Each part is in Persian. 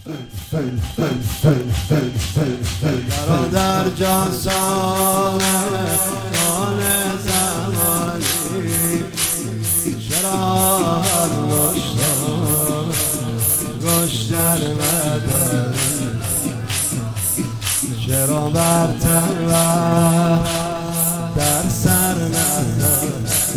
در جان سالان زمانی چرا گشتر مدن چرا برتر در سر نزن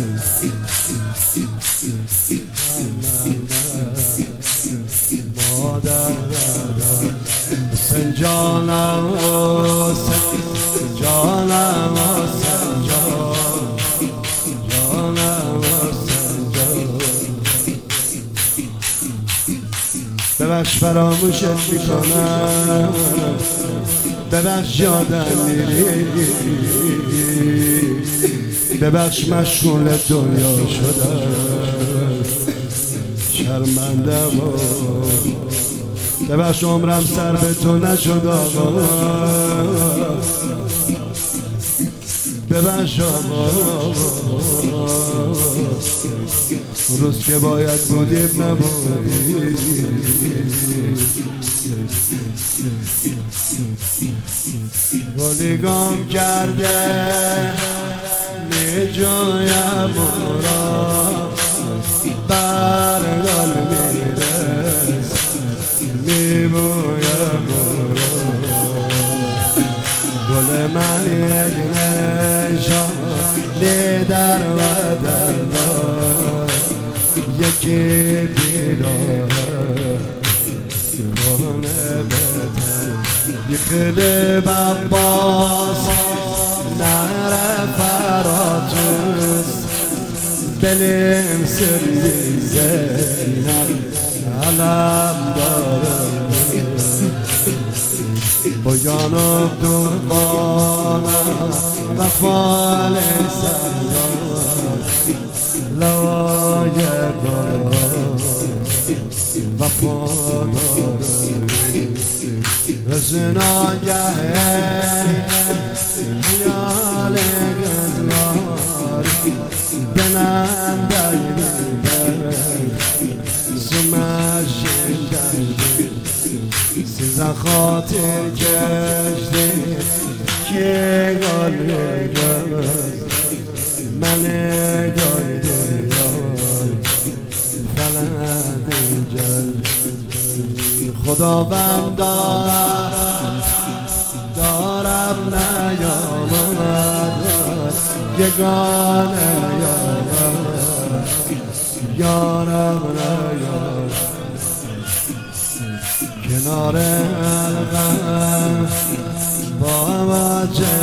مادر حسین جانم حسین جانم حسین جانم حسین ببخش فراموشت میکنم ببخش یادم میری ببخش مشغول دنیا شدم شرمندم ببخش عمرم سر به تو نشد آقا ببخش آقا روز که باید بودیم نبودیم گلیگام کرده می جایم را برگل میرس میبویم گل من یک نشانی در بدن یکی بیدار کنه بتن یخل بباس نهر فراتوس دلیم سری زینم علم دارم با جانم دربانم و فال سرگان لای بارم و پادارم رزناگه خیال گذار بننده سمشن کردی سیزن خاطر کشتی که گل گل من گایده فلند جل خداوند دارم نیامد یگانه یارم نیامد کنار القم با وجه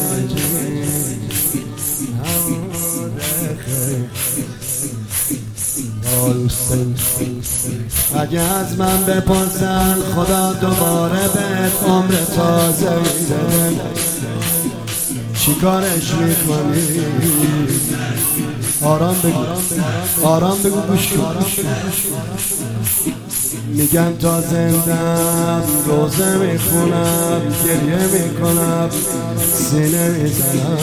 اگه از من بپرسن خدا دوباره بهت عمر تازه میده چی کارش میکنی؟ آرام بگو آرام بگو گوش کن میگم تا زندم روزه میخونم گریه میکنم سینه میزنم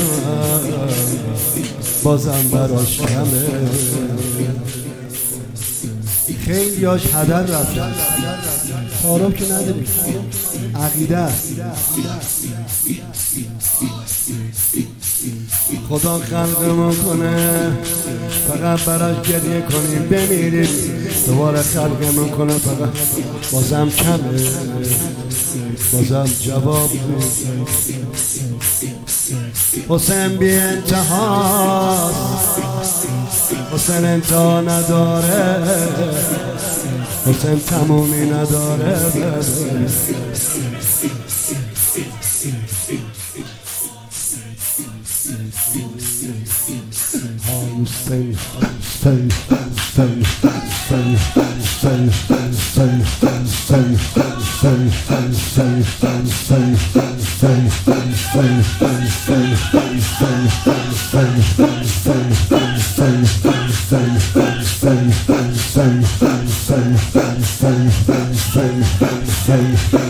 بازم براش کمه خیلی هاش هدر رفتن تعارف که نداریم عقیده خدا خلقمون کنه فقط براش گریه کنیم بمیریم دوباره خلقمون کنه فقط بازم کمه بازم جواب حسین بی انتهاست حسین انتها نداره حسین تمومی نداره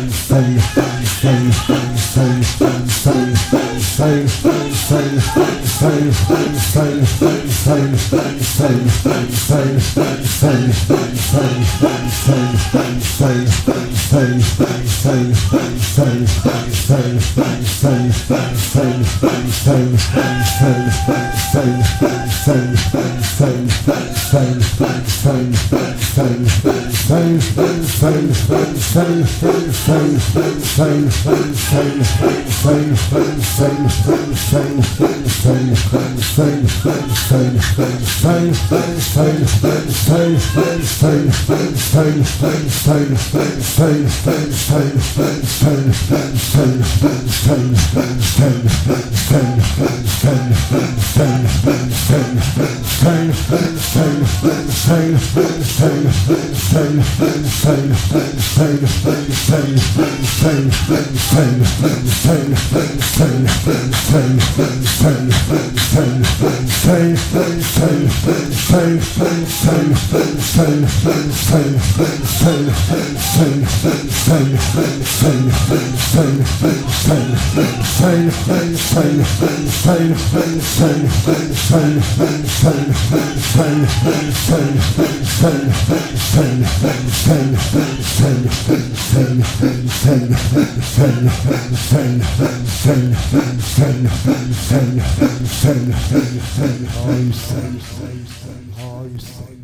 Hussein Oh, you say.